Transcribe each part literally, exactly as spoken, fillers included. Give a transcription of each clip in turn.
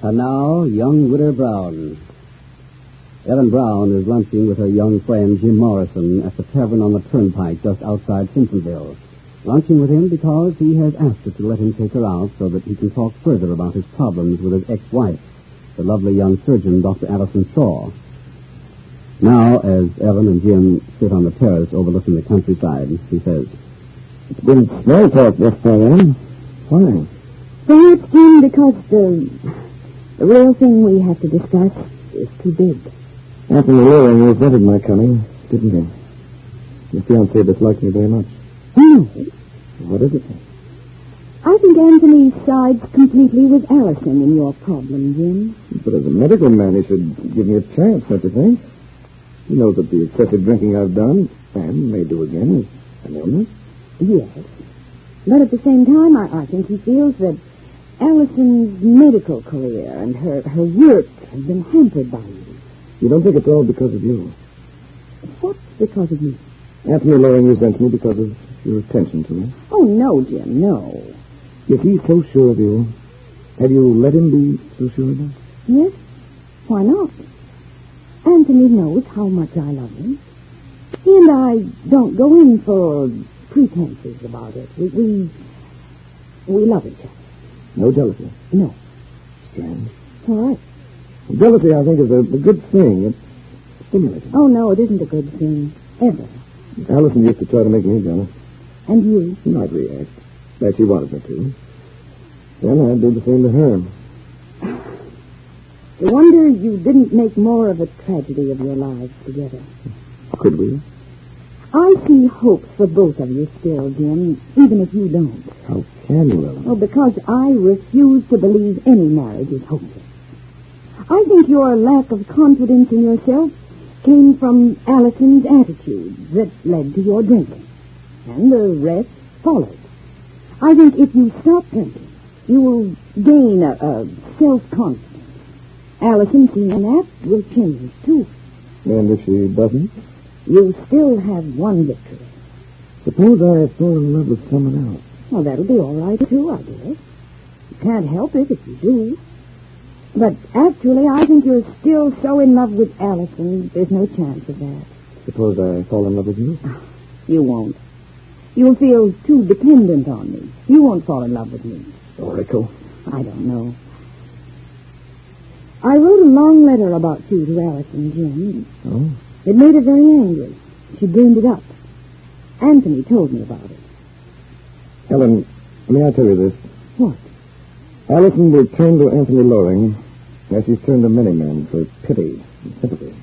And now, young Widow Brown. Ellen Brown is lunching with her young friend Jim Morrison at the tavern on the turnpike just outside Simpsonville. Lunching with him because he has asked her to let him take her out so that he can talk further about his problems with his ex-wife, the lovely young surgeon, Doctor Allison Shaw. Now, as Ellen and Jim sit on the terrace overlooking the countryside, he says, It's been small talk this time. Why? Perhaps, Jim, because the, the real thing we have to discuss is too big. Anthony Loring resented my coming, didn't he? Your fiancé disliked me very much. No. What is it? I think Anthony sides completely with Allison in your problem, Jim. But as a medical man, he should give me a chance, don't you think? He knows that the excessive drinking I've done, and may do again, is an illness. Yes. But at the same time, I, I think he feels that Allison's medical career and her, her work have been hampered by you. You don't think it's all because of you? What's because of me? Anthony Loring resents me because of your attention to me. Oh, no, Jim, no. If he's so sure of you, have you let him be so sure of that? Yes? Why not? Anthony knows how much I love him. He and I don't go in for pretenses about it. We, we, we love each other. No jealousy? No. Strange. All right. Jealousy, I think, is a, a good thing. It's stimulating. Oh, no, it isn't a good thing. Ever. Allison used to try to make me jealous. And you? I'd react. Like she wanted me to. Then I'd do the same to her. I wonder you didn't make more of a tragedy of your lives together. Could we? I see hopes for both of you still, Jim, even if you don't. How can you, Ellen? Oh, because I refuse to believe any marriage is hopeless. I think your lack of confidence in yourself came from Allison's attitude that led to your drinking. And the rest followed. I think if you stop drinking, you will gain a, a self-confidence. Allison, seeing that, will change, too. And if she doesn't? You still have one victory. Suppose I fall in love with someone else. Well, that'll be all right, too, I guess. You can't help it if you do. But actually, I think you're still so in love with Allison, there's no chance of that. Suppose I fall in love with you? You won't. You'll feel too dependent on me. You won't fall in love with me. Oracle? I don't know. I wrote a long letter about you to Allison, Jim. Oh? It made her very angry. She burned it up. Anthony told me about it. Ellen, may I tell you this? What? Allison will turn to Anthony Loring as she's turned to many men for pity and sympathy.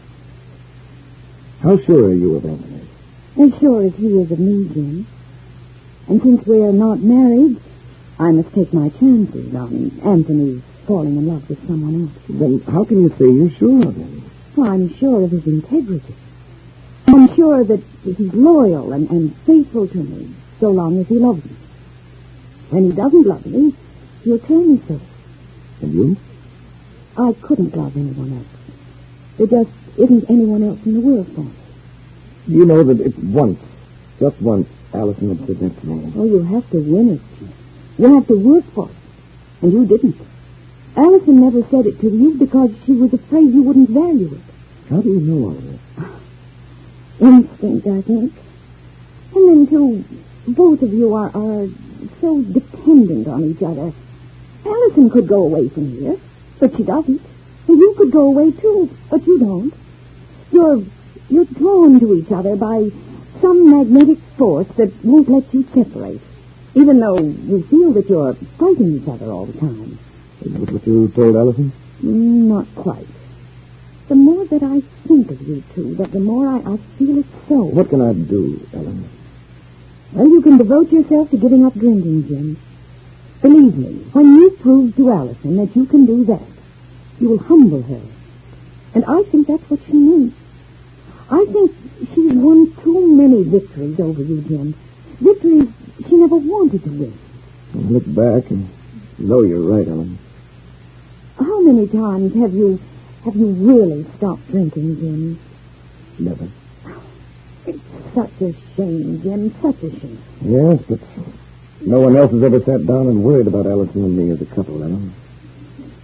How sure are you of Anthony? As sure as he is of me, Jim. And since we are not married, I must take my chances on Anthony's falling in love with someone else. Then how can you say you're sure of him? Well, I'm sure of his integrity. I'm sure that he's loyal and, and faithful to me so long as he loves me. When he doesn't love me, he'll tell me so. And you? I couldn't love anyone else. There just isn't anyone else in the world for me. You know that if once, just once, Allison had said that to me. Oh, you have to win it, Jim. You have to work for it. And you didn't. Allison never said it to you because she was afraid you wouldn't value it. How do you know all of this? Instinct, I think. And then, too, both of you are, are so dependent on each other. Allison could go away from here, but she doesn't. And you could go away, too, but you don't. You're, you're drawn to each other by some magnetic force that won't let you separate, even though you feel that you're fighting each other all the time. Is that what you told Allison? Not quite. The more that I think of you two, that the more I, I feel it so. What can I do, Ellen? Well, you can devote yourself to giving up drinking, Jim. Believe me, when you prove to Allison that you can do that, you will humble her. And I think that's what she needs. I think she's won too many victories over you, Jim. Victories she never wanted to win. I look back and know you're right, Ellen. How many times have you have you really stopped drinking, Jim? Never. It's such a shame, Jim, such a shame. Yes, but no one else has ever sat down and worried about Allison and me as a couple, Ellen.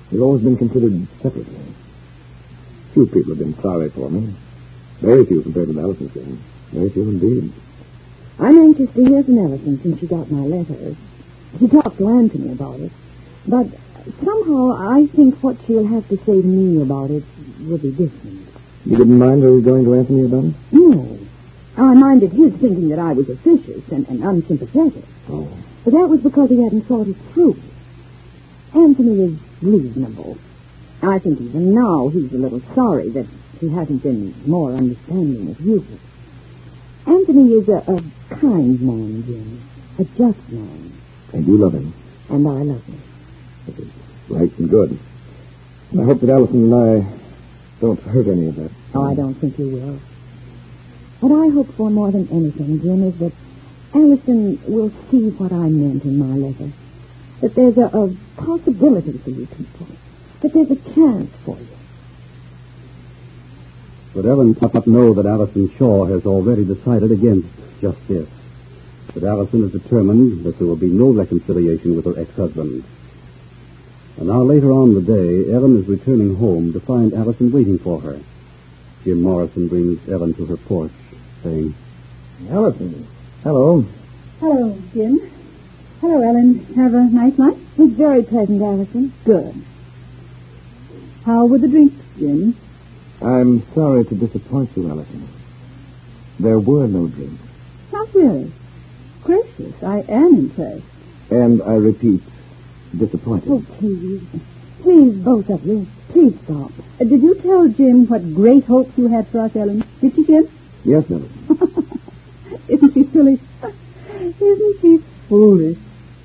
We've always been considered separately. Few people have been sorry for me. Very few compared with Allison's game. Very few indeed. I'm anxious to hear from Ellison since she got my letter. She talked to Anthony about it. But somehow I think what she'll have to say to me about it will be different. You didn't mind her going to Anthony about it? No. I minded his thinking that I was officious and, and unsympathetic. Oh. But that was because he hadn't thought it through. Anthony is reasonable. I think even now he's a little sorry that he hasn't been more understanding of you. Anthony is a, a kind man, Jim. A just man. And you love him. And I love him. That is right and good. And I hope that Allison and I don't hurt any of that. Oh, I don't think you will. What I hope for more than anything, Jim, is that Allison will see what I meant in my letter. That there's a, a possibility for you people. That there's a chance for you. But Ellen does not know that Allison Shaw has already decided against just this. That Allison is determined that there will be no reconciliation with her ex-husband. An hour later on the day, Ellen is returning home to find Allison waiting for her. Jim Morrison brings Ellen to her porch, saying, Allison. Hello. Hello, Jim. Hello, Ellen. Have a nice night? It was very pleasant, Allison. Good. How were the drinks, Jim? I'm sorry to disappoint you, Allison. There were no drinks. Not really. Gracious, I am impressed. And I repeat, disappointed. Oh, please. Please, both of you. Please stop. Uh, did you tell Jim what great hopes you had for us, Ellen? Did you, Jim? Yes, Allison. Isn't she silly? Isn't she foolish?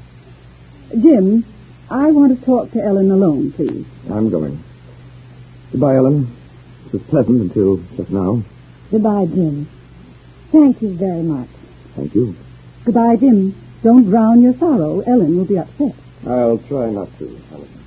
Jim, I want to talk to Ellen alone, please. I'm going. Goodbye, Ellen. It was pleasant until just now. Goodbye, Jim. Thank you very much. Thank you. Goodbye, Jim. Don't drown your sorrow. Ellen will be upset. I'll try not to, Allison.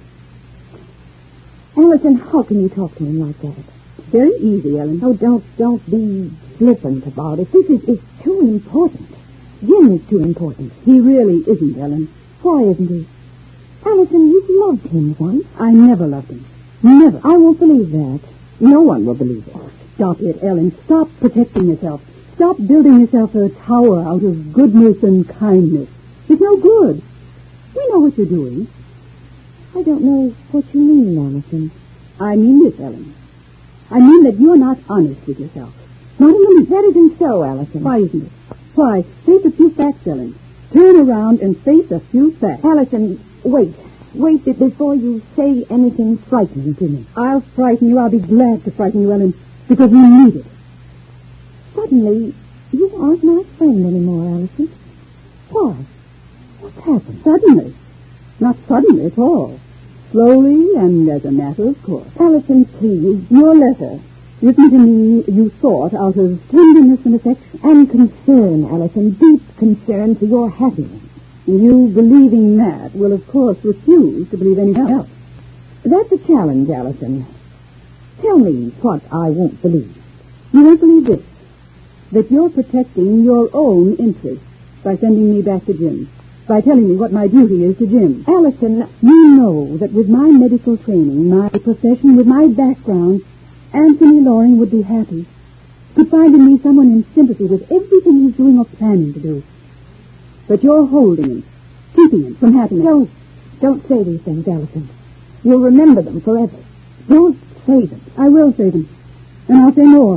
Allison, how can you talk to him like that? Very easy, Ellen. Oh, don't, don't be flippant about it. This is, is too important. Jim is too important. He really isn't, Ellen. Why isn't he? Allison, you've loved him once. I never loved him. Never. I won't believe that. No one will believe it. Oh, stop it, Ellen. Stop protecting yourself. Stop building yourself a tower out of goodness and kindness. It's no good. We know what you're doing. I don't know what you mean, Allison. I mean this, Ellen. I mean that you're not honest with yourself. Not in the least. That isn't so, Allison. Why isn't it? Why, face a few facts, Ellen. Turn around and face a few facts. Allison, wait. Wait before you say anything frightening to me. I'll frighten you. I'll be glad to frighten you, Ellen, because you need it. Suddenly, you aren't my friend anymore, Allison. Why? What's happened? Suddenly. Not suddenly at all. Slowly and as a matter of course. Allison, please. Your letter, written to me, you thought out of tenderness and affection. And concern, Allison. Deep concern for your happiness. You, believing that, will, of course, refuse to believe anything else. That's a challenge, Allison. Tell me what I won't believe. You won't believe this, that you're protecting your own interests by sending me back to Jim, by telling me what my duty is to Jim. Allison, you know that with my medical training, my profession, with my background, Anthony Loring would be happy. Could find in me someone in sympathy with everything he's doing or planning to do. But you're holding him, keeping him from happiness. Don't, don't say these things, Allison. You'll remember them forever. Don't say them. I will say them, and I'll say more.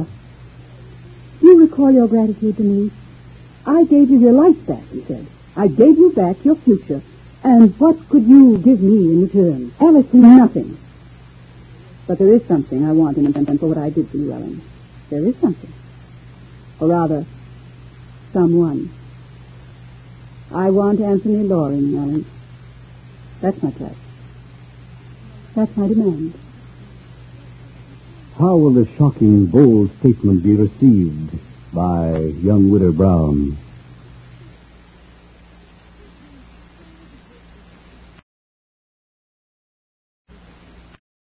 Do you recall your gratitude to me? I gave you your life back, you said. I gave you back your future. And what could you give me in return? Allison, nothing. But there is something I want in return for what I did for you, Ellen. There is something. Or rather, someone. I want Anthony Loring, Ellen. That's my price. That's my demand. How will this shocking, bold statement be received by young Widow Brown?